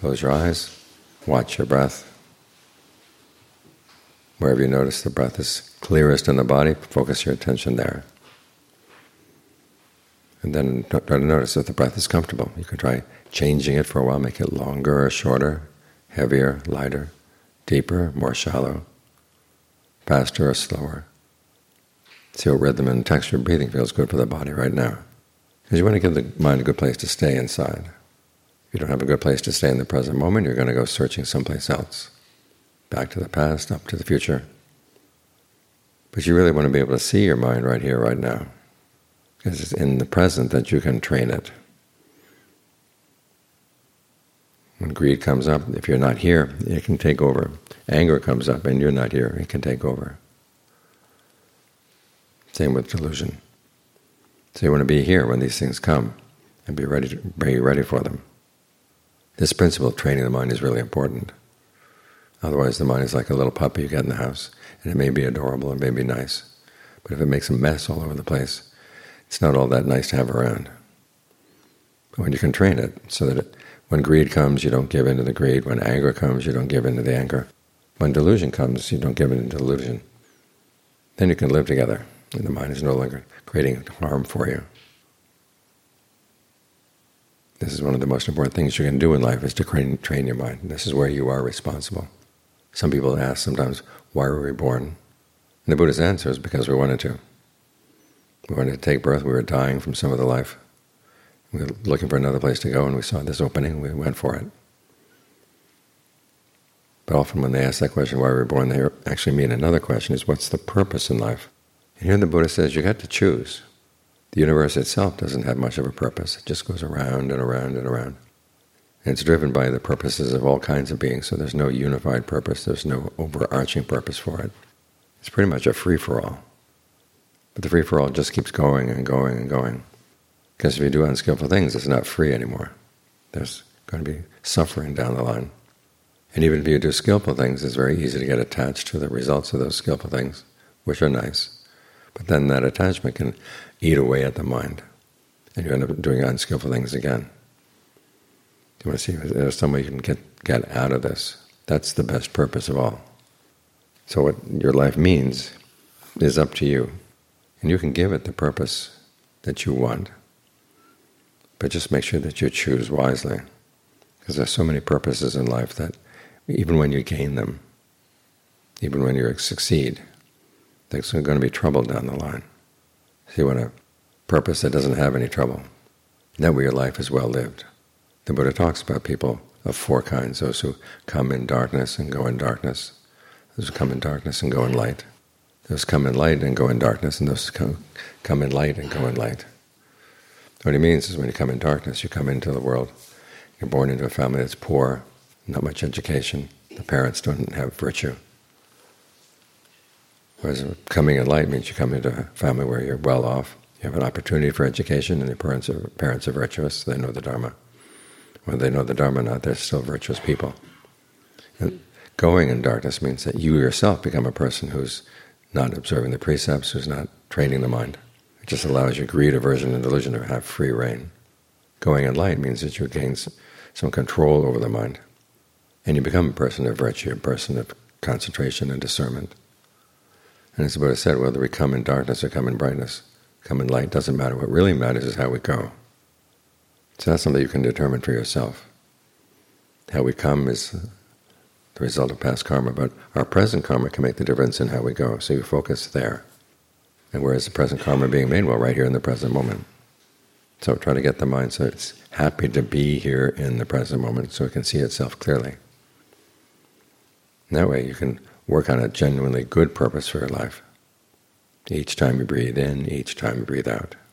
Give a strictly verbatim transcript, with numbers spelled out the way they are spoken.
Close your eyes, watch your breath. Wherever you notice the breath is clearest in the body, focus your attention there. And then try to notice if the breath is comfortable. You can try changing it for a while, make it longer or shorter, heavier, lighter, deeper, more shallow, faster or slower. See what rhythm and texture of breathing feels good for the body right now. Because you want to give the mind a good place to stay inside. If you don't have a good place to stay in the present moment, you're going to go searching someplace else. Back to the past, up to the future. But you really want to be able to see your mind right here, right now. Because it's in the present that you can train it. When greed comes up, if you're not here, it can take over. Anger comes up and you're not here, it can take over. Same with delusion. So you want to be here when these things come and be ready to, be ready for them. This principle of training the mind is really important. Otherwise the mind is like a little puppy you get in the house, and it may be adorable, it may be nice, but if it makes a mess all over the place, it's not all that nice to have around. But when you can train it so that it, when greed comes, you don't give in to the greed. When anger comes, you don't give in to the anger. When delusion comes, you don't give in to delusion. Then you can live together, and the mind is no longer creating harm for you. This is one of the most important things you can do in life, is to train, train your mind. This is where you are responsible. Some people ask sometimes, why were we born? And the Buddha's answer is because we wanted to. We wanted to take birth, we were dying from some other life. We were looking for another place to go, and we saw this opening, we went for it. But often when they ask that question, why were we born, they actually mean another question, is what's the purpose in life? And here the Buddha says, you got to choose. The universe itself doesn't have much of a purpose. It just goes around and around and around. And it's driven by the purposes of all kinds of beings, so there's no unified purpose, there's no overarching purpose for it. It's pretty much a free-for-all. But the free-for-all just keeps going and going and going. Because if you do unskillful things, it's not free anymore. There's going to be suffering down the line. And even if you do skillful things, it's very easy to get attached to the results of those skillful things, which are nice. But then that attachment can eat away at the mind, and you end up doing unskillful things again. You want to see if there's some way you can get, get out of this. That's the best purpose of all. So what your life means is up to you, and you can give it the purpose that you want. But just make sure that you choose wisely, because there's so many purposes in life that even when you gain them, even when you succeed, there's going to be trouble down the line. So you want a purpose that doesn't have any trouble. That way your life is well lived. The Buddha talks about people of four kinds: those who come in darkness and go in darkness, those who come in darkness and go in light, those who come in light and go in darkness, and those who come, come in light and go in light. What he means is when you come in darkness, you come into the world. You're born into a family that's poor, not much education, the parents don't have virtue. Whereas coming in light means you come into a family where you're well off, you have an opportunity for education, and your parents are, parents are virtuous, they know the Dharma. Whether they know the Dharma or not, they're still virtuous people. And going in darkness means that you yourself become a person who's not observing the precepts, who's not training the mind. It just allows your greed, aversion, and delusion to have free rein. Going in light means that you gain some control over the mind, and you become a person of virtue, a person of concentration and discernment. And as the Buddha said, whether we come in darkness or come in brightness, come in light, doesn't matter. What really matters is how we go. So that's something you can determine for yourself. How we come is the result of past karma, but our present karma can make the difference in how we go. So you focus there. And where is the present karma being made? Well, right here in the present moment. So try to get the mind so it's happy to be here in the present moment, so it can see itself clearly. And that way you can work on a genuinely good purpose for your life. Each time you breathe in, each time you breathe out.